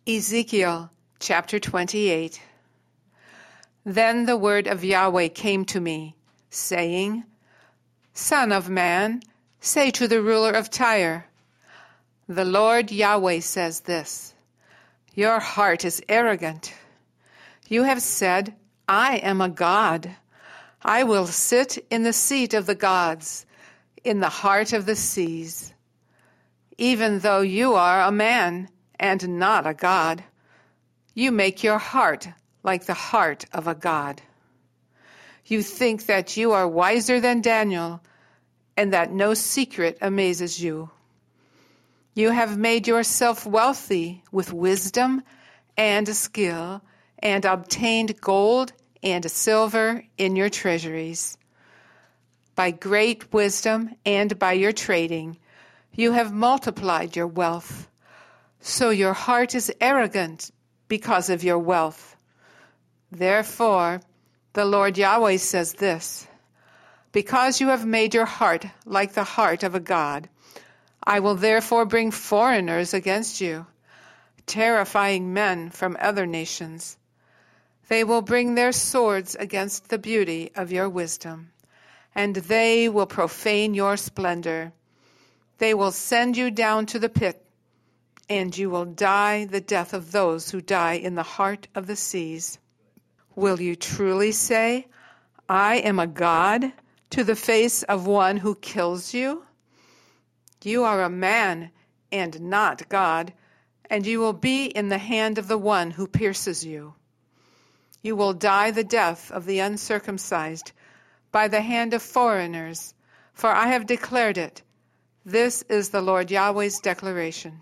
Ezekiel chapter 28. Then the word of Yahweh came to me, saying, Son of man, say to the ruler of Tyre, the Lord Yahweh says this, Your heart is arrogant. You have said, I am a god. I will sit in the seat of the gods, in the heart of the seas. Even though you are a man and not a god, you make your heart like the heart of a god. You think that you are wiser than Daniel, and that no secret amazes you. You have made yourself wealthy with wisdom and skill, and obtained gold and silver in your treasuries. By great wisdom and by your trading, you have multiplied your wealth. So your heart is arrogant because of your wealth. Therefore, the Lord Yahweh says this, Because you have made your heart like the heart of a god, I will therefore bring foreigners against you, terrifying men from other nations. They will bring their swords against the beauty of your wisdom, and they will profane your splendor. They will send you down to the pit, and you will die the death of those who die in the heart of the seas. Will you truly say, I am a god, to the face of one who kills you? You are a man and not God, and you will be in the hand of the one who pierces you. You will die the death of the uncircumcised by the hand of foreigners, for I have declared it. This is the Lord Yahweh's declaration.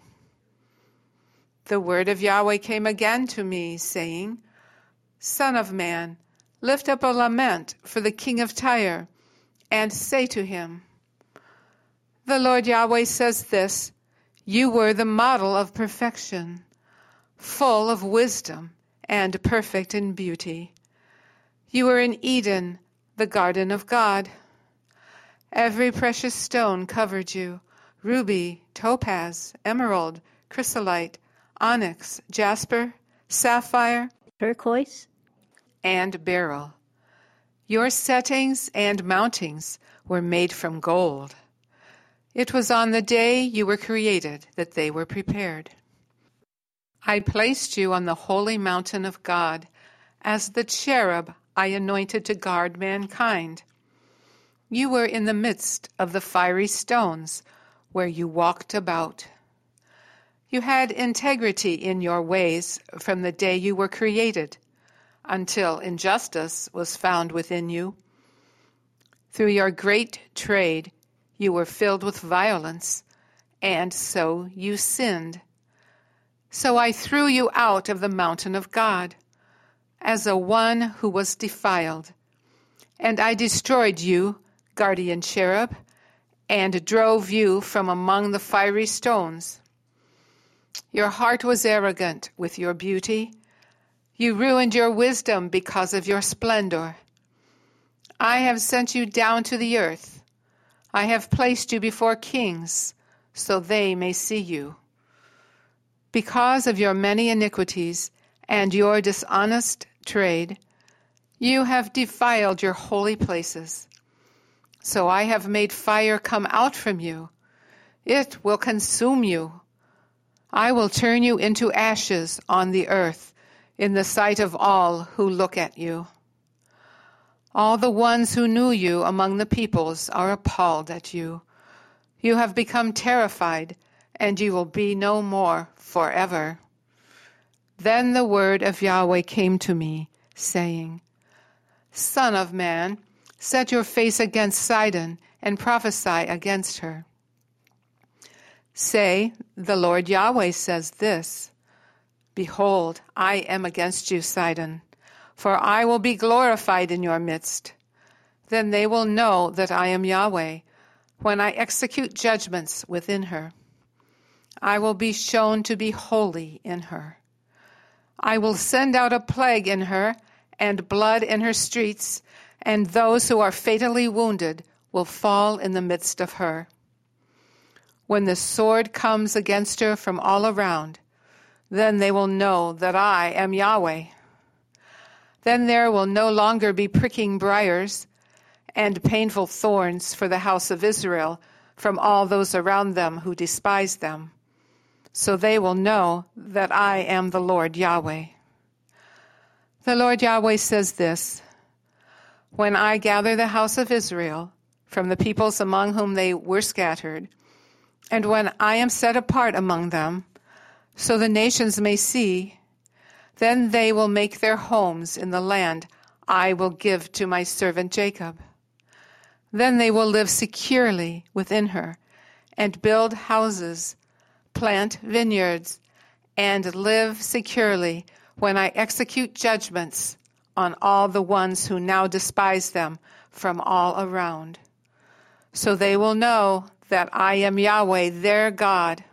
The word of Yahweh came again to me, saying, Son of man, lift up a lament for the king of Tyre, and say to him, The Lord Yahweh says this, You were the model of perfection, full of wisdom and perfect in beauty. You were in Eden, the garden of God. Every precious stone covered you, ruby, topaz, emerald, chrysolite, onyx, jasper, sapphire, turquoise, and beryl. Your settings and mountings were made from gold. It was on the day you were created that they were prepared. I placed you on the holy mountain of God, as the cherub I anointed to guard mankind. You were in the midst of the fiery stones, where you walked about. You had integrity in your ways from the day you were created, until injustice was found within you. Through your great trade, you were filled with violence, and so you sinned. So I threw you out of the mountain of God, as a one who was defiled, and I destroyed you, guardian cherub, and drove you from among the fiery stones. Your heart was arrogant with your beauty. You ruined your wisdom because of your splendor. I have sent you down to the earth. I have placed you before kings, so they may see you. Because of your many iniquities and your dishonest trade, you have defiled your holy places. So I have made fire come out from you. It will consume you. I will turn you into ashes on the earth in the sight of all who look at you. All the ones who knew you among the peoples are appalled at you. You have become terrified, and you will be no more forever. Then the word of Yahweh came to me, saying, Son of man, set your face against Sidon and prophesy against her. Say, the Lord Yahweh says this, Behold, I am against you, Sidon, for I will be glorified in your midst. Then they will know that I am Yahweh, when I execute judgments within her. I will be shown to be holy in her. I will send out a plague in her, and blood in her streets, and those who are fatally wounded will fall in the midst of her. When the sword comes against her from all around, Then they will know that I am Yahweh. Then there will no longer be pricking briars and painful thorns for the house of Israel from all those around them who despise them. So they will know that I am the Lord Yahweh. The Lord Yahweh says this: when I gather the house of Israel from the peoples among whom they were scattered, and when I am set apart among them, so the nations may see, then they will make their homes in the land I will give to my servant Jacob. Then they will live securely within her, and build houses, plant vineyards, and live securely when I execute judgments on all the ones who now despise them from all around. So they will know that I am Yahweh, their God,